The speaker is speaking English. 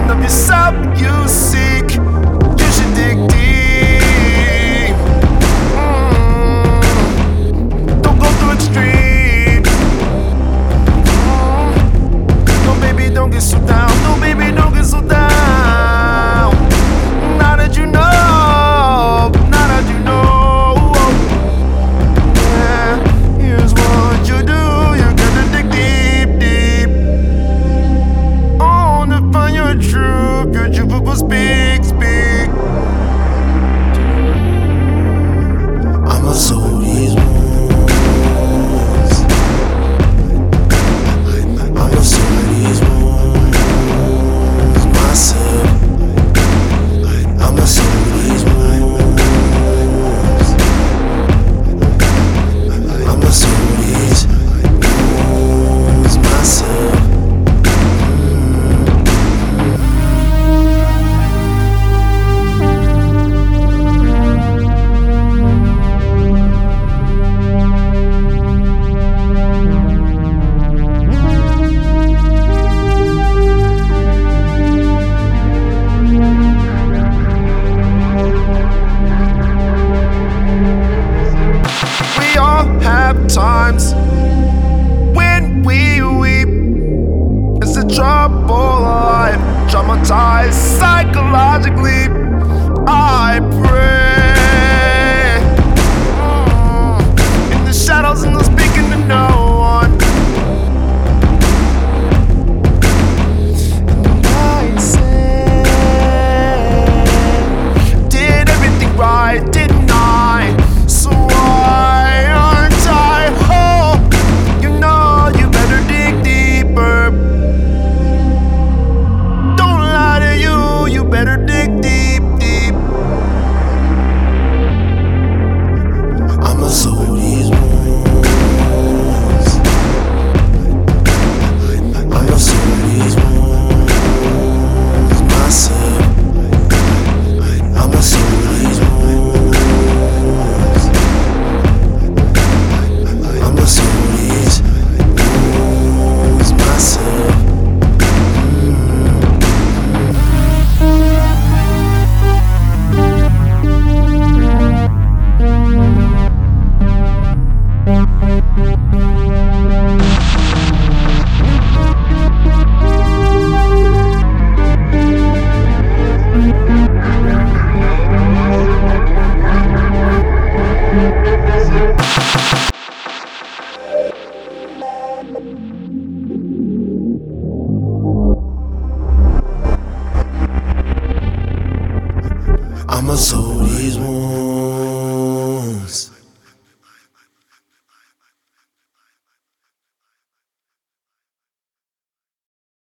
version of yourself you seek. You should dig deep. Don't go through extremes. No, baby, don't get so down. No, baby, don't get so down. Now that you know, now that you know, yeah, here's what you do. You gotta dig deep, deep. On to find your truth. Your truth will speak, speak. I'ma sow these wounds. I'ma sow these wounds myself. I'ma sow these wounds. I'ma sow these wounds myself. We all have times when we weep. It's a trouble life, traumatized psychologically. I pray